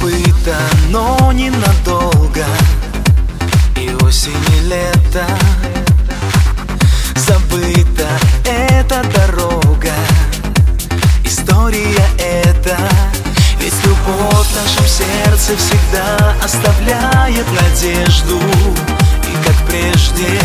Забыто, но ненадолго. И осень, и лето. Забыта эта дорога, история эта. Ведь любовь в нашем сердце всегда оставляет надежду. И как прежде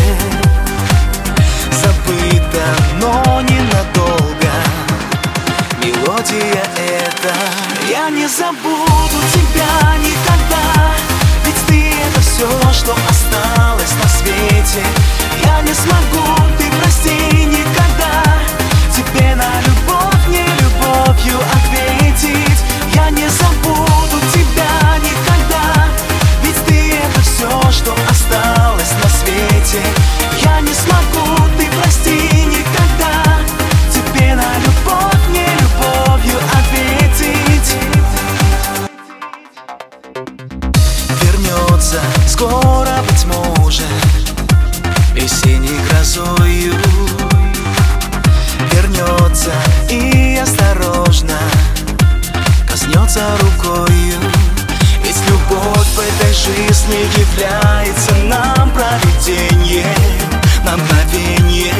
забыто, но ненадолго. Мелодия эта. Я не забуду тебя никогда, ведь ты это все, что осталось на свете. Я не смогу, ты прости никогда, тебе на любовь не любовью ответить. Я не забуду тебя никогда, ведь ты это все, что осталось на свете. Я не смогу, ты прости никогда, тебе на любовь не любовью ответить. Вернется скоро, быть может, весенней грозою. Вернется и осторожно коснется рукою. Ведь любовь в этой жизни является нам провидением на мгновение.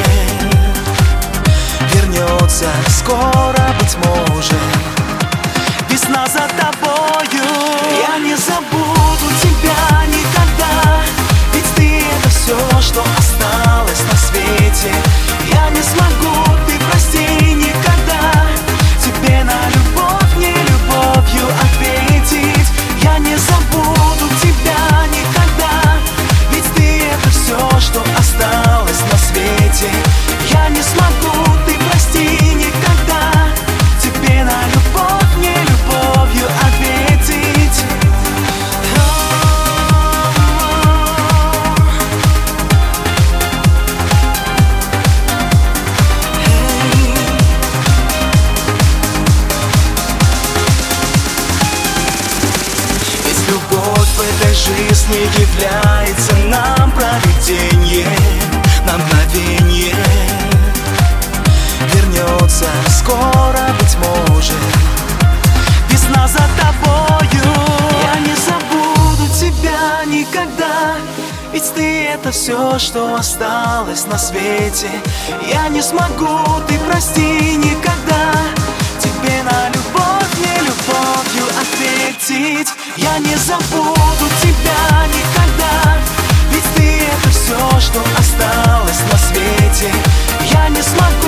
Вернется скоро, быть может, весна за тобою. Я не забуду тебя никогда, ведь ты это все, что осталось на свете. Я не смогу, ты прости никогда, тебе на любовь не любовью ответить. Я не забуду тебя никогда, ведь ты это все, что осталось на свете. Я не смогу, ты прости никогда, тебе на любовь не любовью ответить. Ведь любовь в этой жизни является нам провидением на мгновение. Вернется скоро, быть может, весна за тобою. Я не забуду тебя никогда, ведь ты это все, что осталось на свете. Я не смогу, ты прости никогда, тебе на любовь не любовью ответить. Я не забуду тебя никогда, ведь ты это все, что осталось на свете. Я не смогу.